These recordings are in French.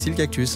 C'est le cactus.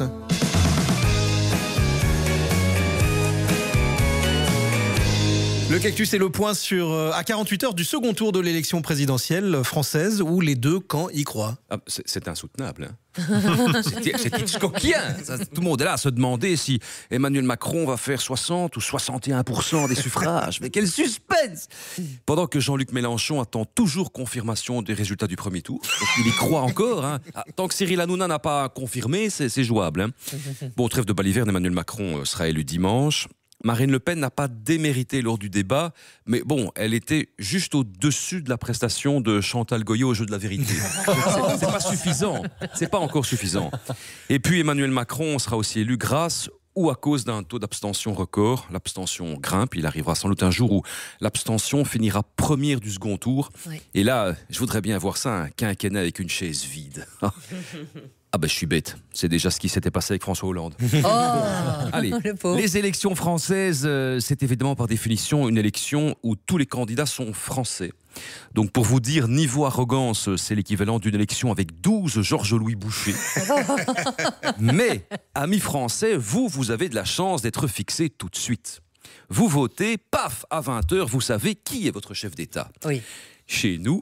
Le cactus est le point à 48 heures du second tour de l'élection présidentielle française où les deux camps y croient. Ah, c'est insoutenable. C'est Hitchcockien. Tout le monde est là à se demander si Emmanuel Macron va faire 60 ou 61% des suffrages. Mais quel suspense! Pendant que Jean-Luc Mélenchon attend toujours confirmation des résultats du premier tour. Donc il y croit encore. Tant que Cyril Hanouna n'a pas confirmé, c'est jouable. Bon, trêve de baliverne, Emmanuel Macron sera élu dimanche. Marine Le Pen n'a pas démérité lors du débat, mais bon, elle était juste au-dessus de la prestation de Chantal Goyot au jeu de la vérité. C'est pas suffisant, c'est pas encore suffisant. Et puis Emmanuel Macron sera aussi élu grâce ou à cause d'un taux d'abstention record. L'abstention grimpe, il arrivera sans doute un jour où l'abstention finira première du second tour. Oui. Et là, je voudrais bien voir ça, un quinquennat avec une chaise vide. Ah ben je suis bête, c'est déjà ce qui s'était passé avec François Hollande. Oh, allez, les élections françaises, c'est évidemment par définition une élection où tous les candidats sont français. Donc pour vous dire, niveau arrogance, c'est l'équivalent d'une élection avec 12 Georges-Louis Boucher. Mais, amis français, vous avez de la chance d'être fixés tout de suite. Vous votez, paf, à 20h, vous savez qui est votre chef d'État. Oui. Chez nous,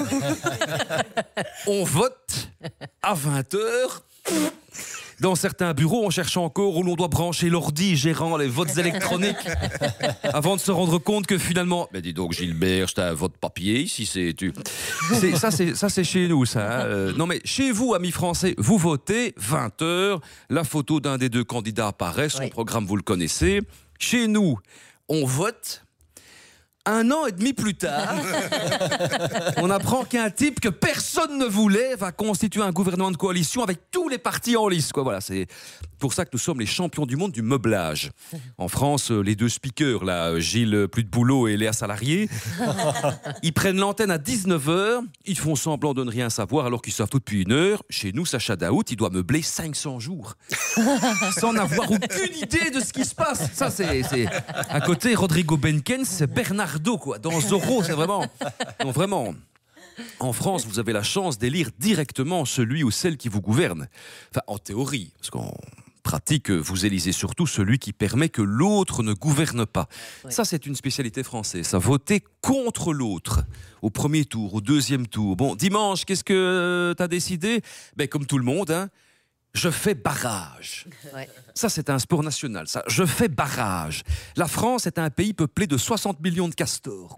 on vote à 20h. Dans certains bureaux, on cherche encore où l'on doit brancher l'ordi gérant les votes électroniques avant de se rendre compte que finalement... Mais dis donc Gilbert, c'est un vote papier ici, ça c'est chez nous, ça. Non mais chez vous, amis français, vous votez, 20h, la photo d'un des deux candidats apparaît, son programme vous le connaissez. Chez nous, on vote... 1 an et demi plus tard, on apprend qu'un type que personne ne voulait va constituer un gouvernement de coalition avec tous les partis en lice. Voilà, c'est pour ça que nous sommes les champions du monde du meublage. En France, les deux speakers, là, Gilles plus de boulot et Léa Salarié, ils prennent l'antenne à 19h, ils font semblant de ne rien savoir alors qu'ils savent tout depuis 1 heure. Chez nous, Sacha Daoud, il doit meubler 500 jours sans n'avoir aucune idée de ce qui se passe. Ça, c'est à côté, Rodrigo Benkens, c'est Bernardo, quoi. Dans Zorro, c'est vraiment... Non, vraiment... En France, vous avez la chance d'élire directement celui ou celle qui vous gouverne. Enfin, en théorie, parce qu'en pratique, vous élisez surtout celui qui permet que l'autre ne gouverne pas. Oui. Ça, c'est une spécialité française. Ça, voter contre l'autre, au premier tour, au deuxième tour. Bon, dimanche, qu'est-ce que t'as décidé? Comme tout le monde, je fais barrage. Ouais. Ça, c'est un sport national, ça. Je fais barrage. La France est un pays peuplé de 60 millions de castors.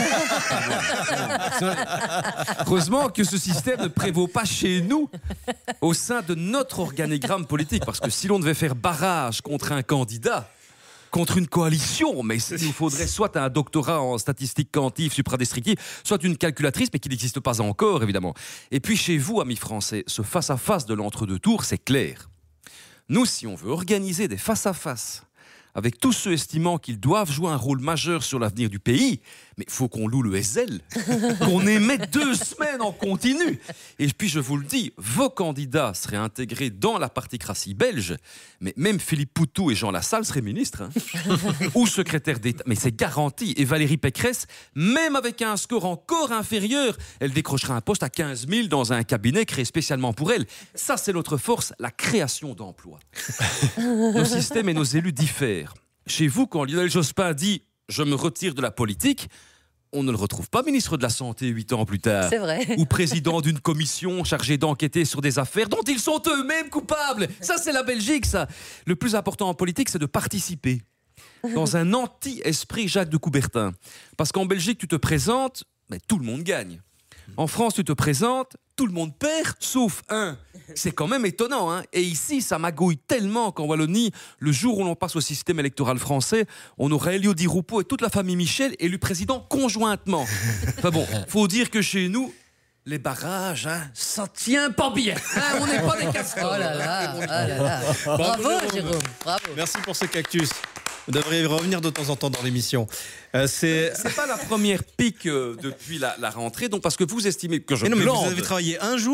Heureusement que ce système ne prévaut pas chez nous, au sein de notre organigramme politique. Parce que si l'on devait faire barrage contre un candidat, contre une coalition, mais il nous faudrait soit un doctorat en statistique quantive supradestructive, soit une calculatrice, mais qui n'existe pas encore, évidemment. Et puis chez vous, amis français, ce face-à-face de l'entre-deux tours, c'est clair. Nous, si on veut organiser des face-à-face avec tous ceux estimant qu'ils doivent jouer un rôle majeur sur l'avenir du pays, mais il faut qu'on loue le SL, qu'on émette 2 semaines en continu. Et puis je vous le dis, vos candidats seraient intégrés dans la particratie belge, mais même Philippe Poutou et Jean Lassalle seraient ministres, ou secrétaires d'État, mais c'est garanti. Et Valérie Pécresse, même avec un score encore inférieur, elle décrochera un poste à 15 000 dans un cabinet créé spécialement pour elle. Ça, c'est notre force, la création d'emplois. Nos systèmes et nos élus diffèrent. Chez vous, quand Lionel Jospin dit « je me retire de la politique », on ne le retrouve pas ministre de la Santé 8 ans plus tard. C'est vrai. Ou président d'une commission chargée d'enquêter sur des affaires dont ils sont eux-mêmes coupables. Ça, c'est la Belgique, ça. Le plus important en politique, c'est de participer dans un anti-esprit Jacques de Coubertin. Parce qu'en Belgique, tu te présentes, mais tout le monde gagne. En France, tu te présentes, tout le monde perd, sauf un. C'est quand même étonnant, hein. Et ici, ça magouille tellement qu'en Wallonie, le jour où l'on passe au système électoral français, on aurait Elio Di Rupo et toute la famille Michel élus président conjointement. Enfin bon, faut dire que chez nous, les barrages, ça tient pas bien. On n'est pas des castors. Oh là là, oh là là. Bravo, Jérôme, bravo. Merci pour ce cactus. Vous devriez revenir de temps en temps dans l'émission. C'est pas la première pique depuis la rentrée, donc parce que vous estimez que je mais non, mais blande. vous avez travaillé un jour